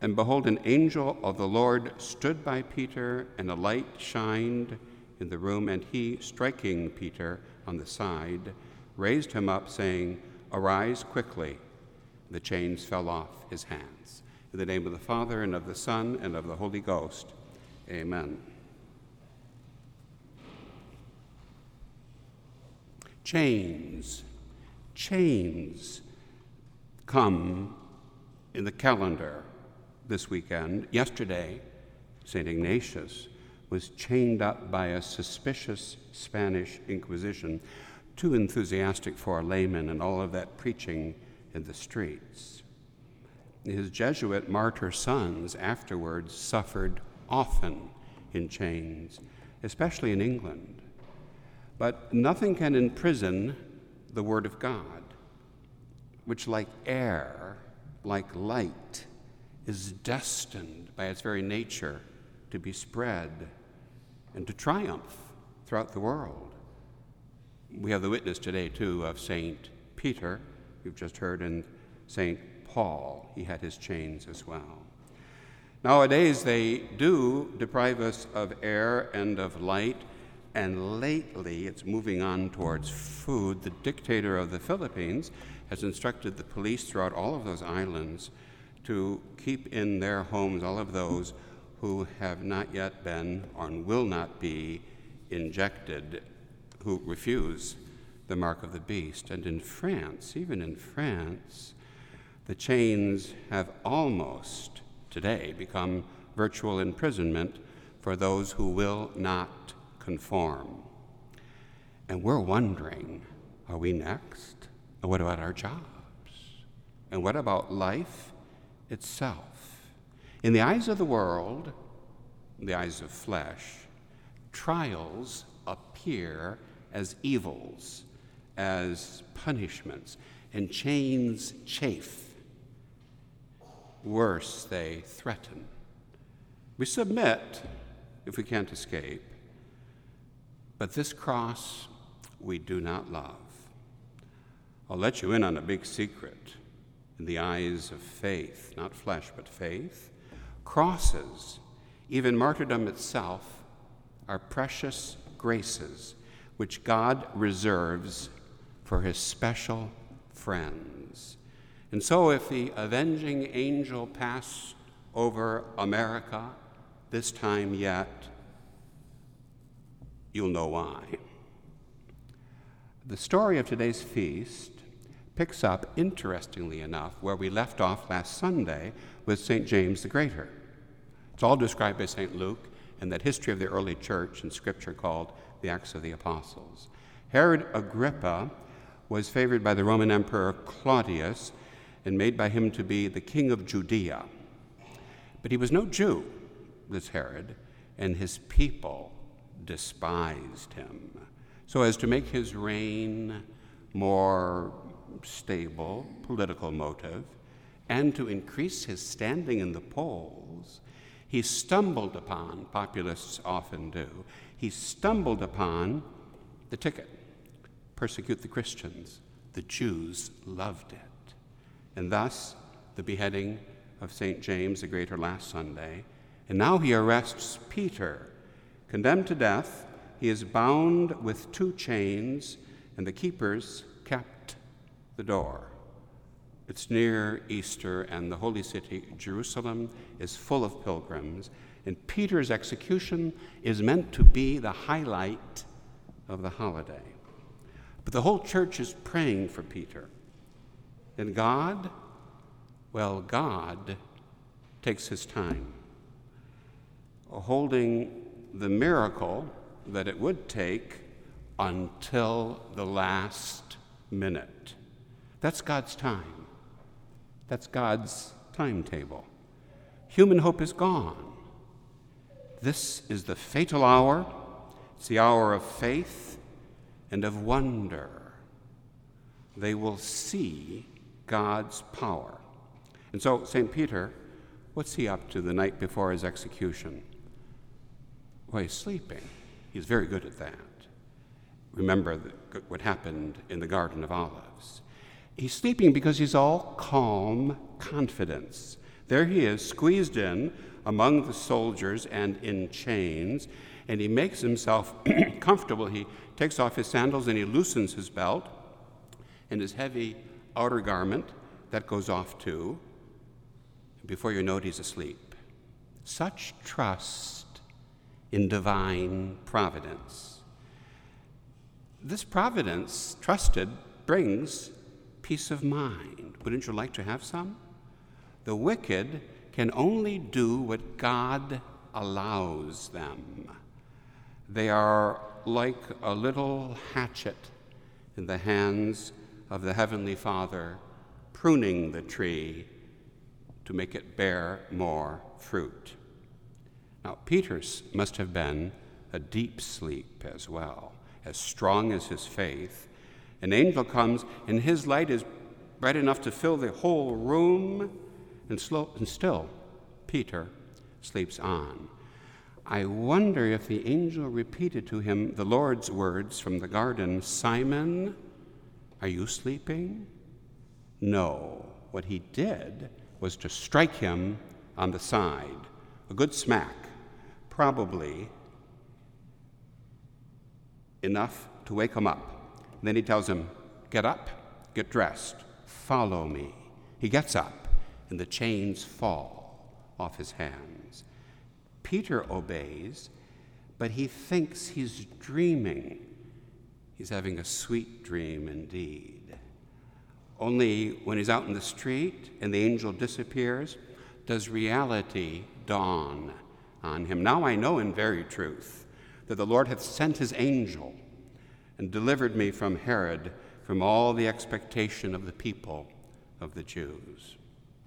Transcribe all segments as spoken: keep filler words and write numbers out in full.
And behold, an angel of the Lord stood by Peter, and a light shined in the room, and he, striking Peter on the side, raised him up, saying, "Arise quickly." The chains fell off his hands. In the name of the Father, and of the Son, and of the Holy Ghost. Amen. Chains, chains come in the calendar this weekend. Yesterday, Saint Ignatius was chained up by a suspicious Spanish Inquisition, too enthusiastic for a layman and all of that preaching in the streets. His Jesuit martyr sons afterwards suffered often in chains, especially in England. But nothing can imprison the Word of God, which, like air, like light, is destined by its very nature to be spread and to triumph throughout the world. We have the witness today, too, of Saint Peter. You've just heard in Saint Paul. He had his chains as well. Nowadays, they do deprive us of air and of light, and lately it's moving on towards food. The dictator of the Philippines has instructed the police throughout all of those islands to keep in their homes all of those who have not yet been or will not be injected, who refuse the mark of the beast. And in France, even in France, the chains have almost today become virtual imprisonment for those who will not conform. And we're wondering, are we next? And what about our jobs? And what about life itself? In the eyes of the world, in the eyes of flesh, trials appear as evils, as punishments, and chains chafe. Worse, they threaten. We submit if we can't escape, but this cross we do not love. I'll let you in on a big secret. In the eyes of faith, not flesh, but faith, crosses, even martyrdom itself, are precious graces which God reserves for his special friends. And so if the avenging angel passed over America this time yet, you'll know why. The story of today's feast picks up, interestingly enough, where we left off last Sunday with Saint James the Greater. It's all described by Saint Luke in that history of the early church in Scripture called the Acts of the Apostles. Herod Agrippa was favored by the Roman Emperor Claudius and made by him to be the king of Judea. But he was no Jew, this Herod, and his people despised him. So as to make his reign more stable, political motive, and to increase his standing in the polls, he stumbled upon, populists often do, he stumbled upon the ticket: persecute the Christians. The Jews loved it. And thus, the beheading of Saint James the Greater last Sunday. And now he arrests Peter. Condemned to death, he is bound with two chains, and the keepers kept the door. It's near Easter, and the holy city, Jerusalem, is full of pilgrims, and Peter's execution is meant to be the highlight of the holiday. But the whole church is praying for Peter. And God, well, God takes his time, holding the miracle that it would take until the last minute. That's God's time. That's God's timetable. Human hope is gone. This is the fatal hour. It's the hour of faith and of wonder. They will see God's power. And so, Saint Peter, what's he up to the night before his execution? Well, he's sleeping. He's very good at that. Remember the, what happened in the Garden of Olives. He's sleeping because he's all calm confidence There he is, squeezed in among the soldiers and in chains, and he makes himself comfortable. He takes off his sandals and he loosens his belt and his heavy outer garment. That goes off too. Before you know it, he's asleep. Such trust in divine providence. This providence, trusted, brings peace of mind. Wouldn't you like to have some? The wicked can only do what God allows them. They are like a little hatchet in the hands of the Heavenly Father, pruning the tree to make it bear more fruit. Now, Peter's must have been a deep sleep as well, as strong as his faith. An angel comes, and his light is bright enough to fill the whole room, and, slow, and still Peter sleeps on. I wonder if the angel repeated to him the Lord's words from the garden, "Simon, are you sleeping?" No. What he did was to strike him on the side, a good smack, probably enough to wake him up. And then he tells him, "Get up, get dressed, follow me." He gets up, and the chains fall off his hands. Peter obeys, but he thinks he's dreaming. He's having a sweet dream indeed. Only when he's out in the street and the angel disappears, does reality dawn on him. Now I know in very truth that the Lord hath sent his angel and delivered me from Herod, from all the expectation of the people of the Jews.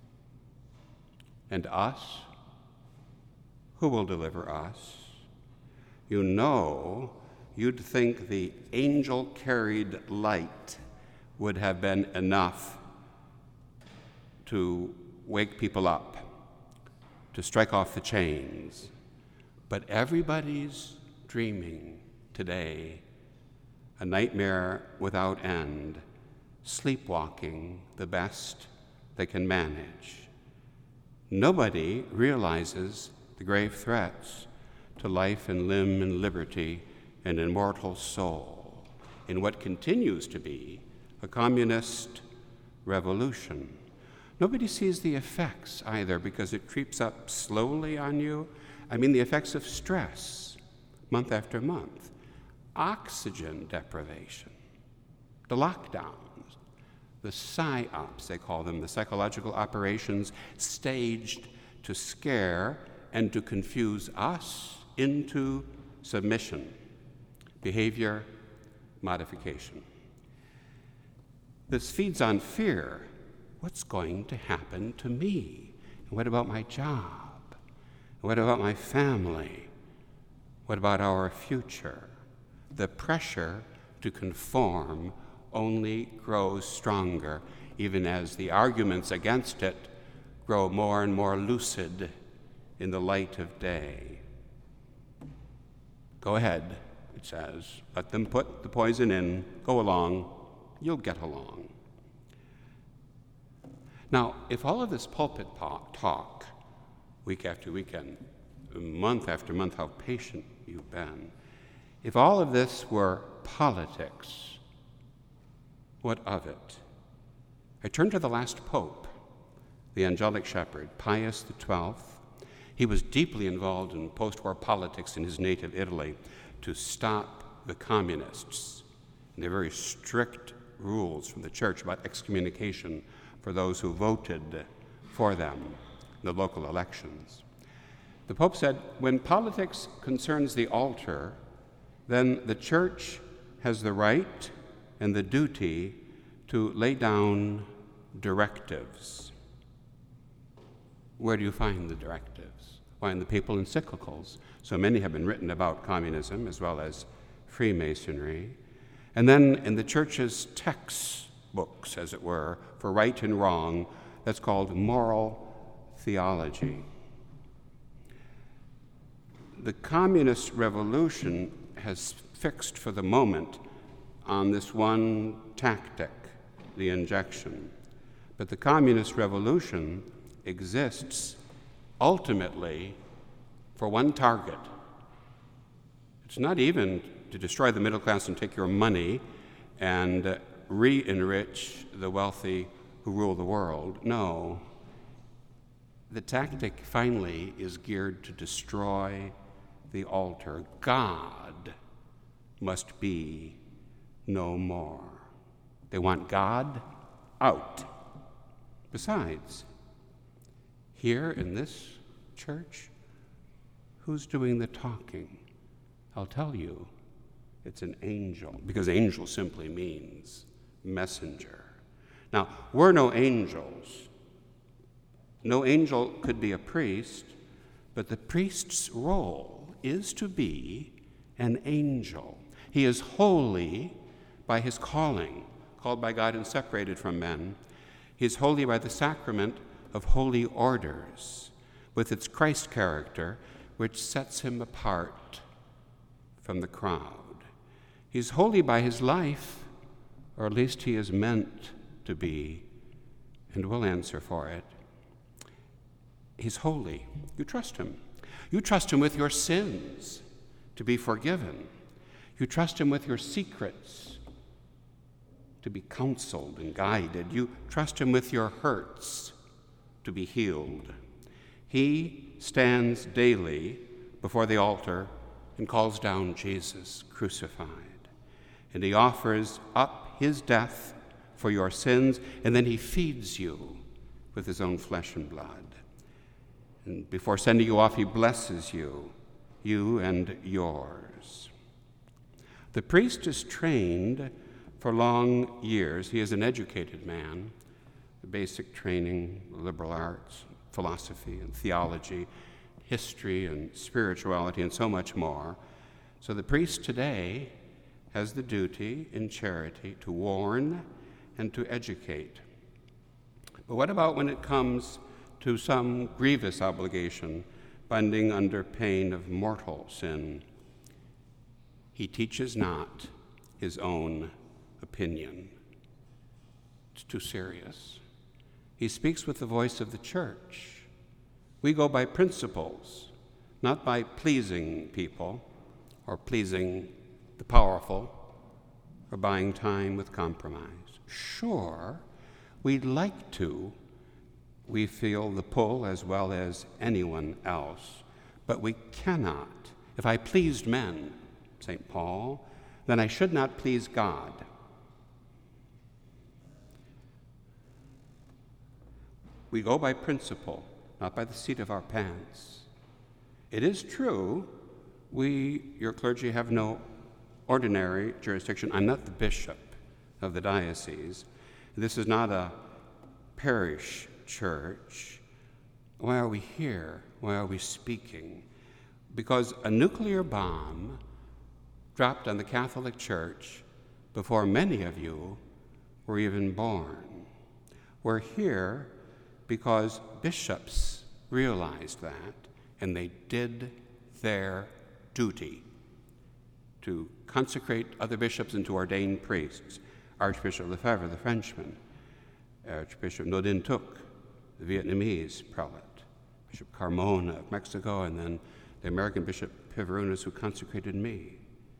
And us? Who will deliver us? You know, you'd think the angel-carried light would have been enough to wake people up, to strike off the chains. But everybody's dreaming today, a nightmare without end, sleepwalking the best they can manage. Nobody realizes the grave threats to life and limb and liberty and immortal soul in what continues to be a communist revolution. Nobody sees the effects either, because it creeps up slowly on you. I mean, the effects of stress, month after month, oxygen deprivation, the lockdowns, the psyops, they call them, the psychological operations staged to scare and to confuse us into submission, behavior modification. This feeds on fear. What's going to happen to me? And what about my job? What about my family? What about our future? The pressure to conform only grows stronger, even as the arguments against it grow more and more lucid in the light of day. Go ahead, it says. Let them put the poison in. Go along. You'll get along. Now, if all of this pulpit talk, week after weekend, month after month, how patient you've been, if all of this were politics, what of it? I turn to the last pope, the angelic shepherd, Pius the twelfth. He was deeply involved in post-war politics in his native Italy to stop the communists and their very strict rules from the church about excommunication for those who voted for them in the local elections. The Pope said, when politics concerns the altar, then the church has the right and the duty to lay down directives. Where do you find the directives? Why, in the papal encyclicals. So many have been written about communism as well as Freemasonry. And then in the church's textbooks, as it were, for right and wrong, that's called moral theology. The communist revolution has fixed for the moment on this one tactic, the injection. But the communist revolution exists ultimately for one target. It's not even to destroy the middle class and take your money and re-enrich the wealthy who rule the world. No. The tactic finally is geared to destroy the altar. God must be no more. They want God out. Besides, here in this church, who's doing the talking? I'll tell you, it's an angel, because angel simply means messenger. Now, we're no angels. No angel could be a priest, but the priest's role is to be an angel. He is holy by his calling, called by God and separated from men. He is holy by the sacrament of holy orders, with its Christ character, which sets him apart from the crowd. He's holy by his life, or at least he is meant to be, and will answer for it. He's holy. You trust him. You trust him with your sins to be forgiven. You trust him with your secrets to be counseled and guided. You trust him with your hurts to be healed. He stands daily before the altar and calls down Jesus crucified. And he offers up his death for your sins, and then he feeds you with his own flesh and blood. And before sending you off, he blesses you, you and yours. The priest is trained for long years. He is an educated man, the basic training, liberal arts, philosophy and theology, history and spirituality, and so much more. So the priest today has the duty in charity to warn and to educate. But what about when it comes to some grievous obligation, binding under pain of mortal sin? He teaches not his own opinion. It's too serious. He speaks with the voice of the church. We go by principles, not by pleasing people or pleasing the powerful or buying time with compromise. Sure, we'd like to. We feel the pull as well as anyone else, but we cannot. If I pleased men, Saint Paul, then I should not please God. We go by principle, not by the seat of our pants. It is true, we, your clergy, have no ordinary jurisdiction. I'm not the bishop of the diocese. This is not a parish church. Why are we here? Why are we speaking? Because a nuclear bomb dropped on the Catholic Church before many of you were even born. We're here because bishops realized that, and they did their duty to consecrate other bishops and to ordain priests. Archbishop Lefebvre, the Frenchman, Archbishop Nodin Tuk, the Vietnamese prelate, Bishop Carmona of Mexico, and then the American Bishop Pivarunas, who consecrated me.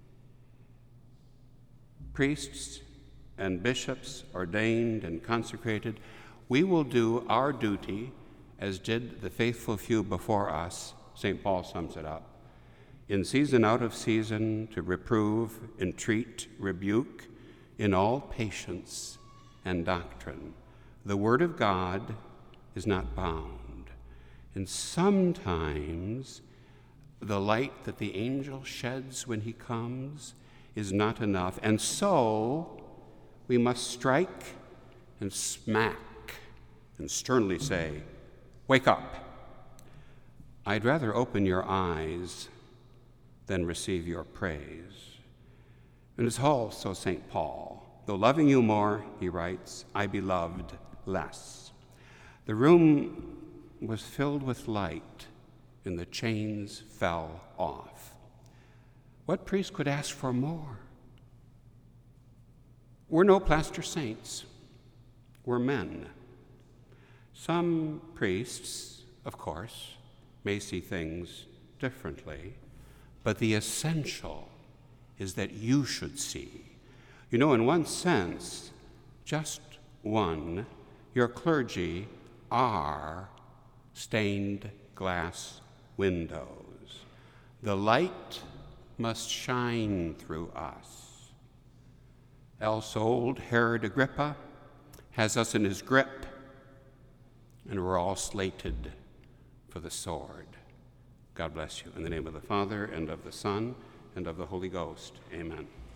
Priests and bishops ordained and consecrated, we will do our duty as did the faithful few before us. Saint Paul sums it up. In season, out of season, to reprove, entreat, rebuke, in all patience and doctrine. The word of God is not bound. And sometimes the light that the angel sheds when he comes is not enough. And so we must strike and smack and sternly say, "Wake up." I'd rather open your eyes than receive your praise. And it's also Saint Paul. Though loving you more, he writes, I beloved less. The room was filled with light, and the chains fell off. What priest could ask for more? We're no plaster saints. We're men. Some priests, of course, may see things differently, but the essential is that you should see. You know, in one sense, just one, your clergy are stained glass windows. The light must shine through us. Else old Herod Agrippa has us in his grip, and we're all slated for the sword. God bless you. In the name of the Father, and of the Son, and of the Holy Ghost. Amen.